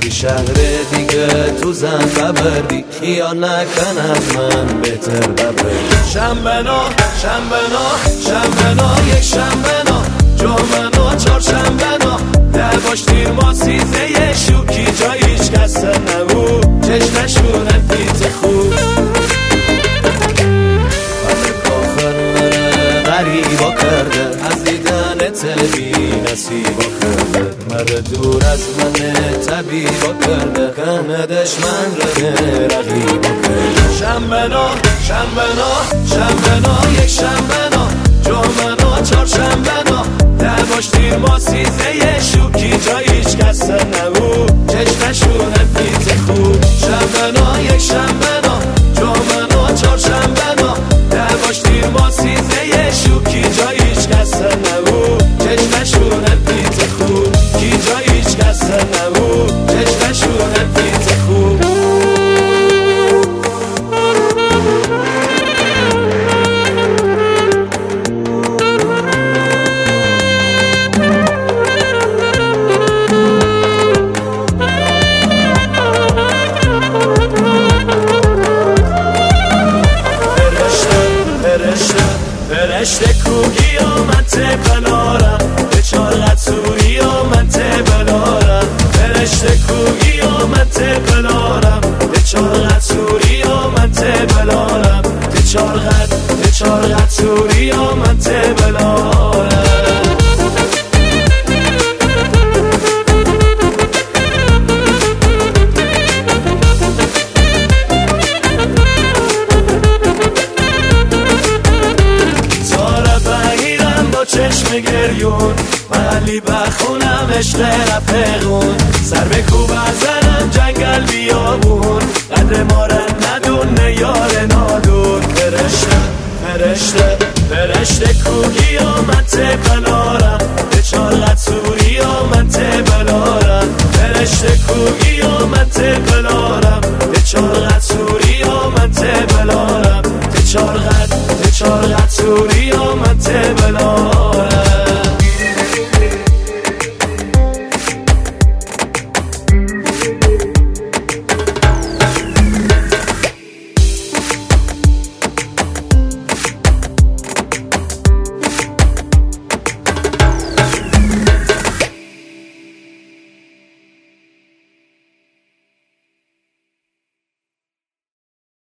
توی شهر دیگه تو زن ببردی خیال نکن از من بهتر ببردی شنبه نا یک شنبه نا جمعه نا چهارشنبه نا دواش دیر ما سیزه شوکی جای هیچ کس نبود چشمشونه پیت خوب غریبا کرده از دیدنت بی نصیبا کرده مره دور از من طبیبا کرده کنه دشمن رده رقیبا کرده شنبه نا یک شنبه نا جمعه نا چهارشنبه نا دواش دیر ما سیزه شوکی جای هیچ کس نبود چشمشونه پیت خوب شنبه نا یک شنبه نا جمعه نا چهارشنبه نا دواش دیر ما سیزه شوکی جای هیچ کس نبود چشمشونه پیت خوب کی جای هیچ کس نبود چشمشونه پیت خوب فرشته کوگی و من تبلارم به چارت سوری و من تبلارم فرشته کوگی و من تبلارم به چارت سوری و من تبلارم به چارت سوری و من تبلارم چشم گریون محلی بخونم عشق رفقون سر به کوب ازنم جنگل بیابون قدر ما را ندونه یار نادون فرشته کوگی و من تبلارم به چارت سوری و من تبلارم فرشته کوگی و من تبلارم به چارت